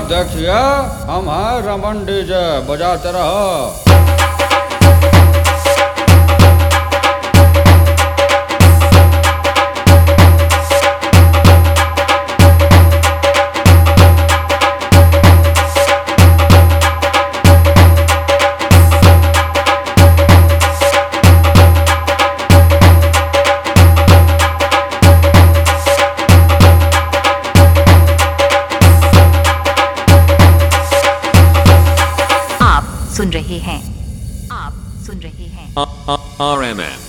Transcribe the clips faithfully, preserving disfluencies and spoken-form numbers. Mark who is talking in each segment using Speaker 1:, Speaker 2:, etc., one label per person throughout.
Speaker 1: देखिए, हम हैं रमन डीजे, बजाते रहो।
Speaker 2: सुन रहे हैं आप सुन रहे हैं
Speaker 3: R M N.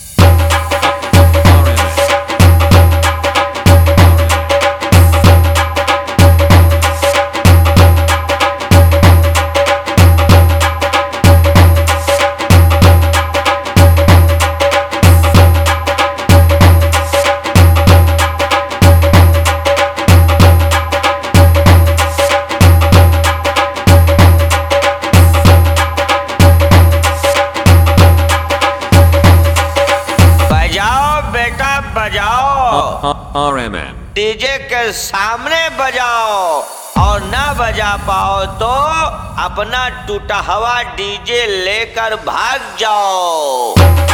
Speaker 4: R M N DJ के सामने बजाओ, और ना बजा पाओ तो अपना टूटा हुआ डीजे लेकर भाग जाओ।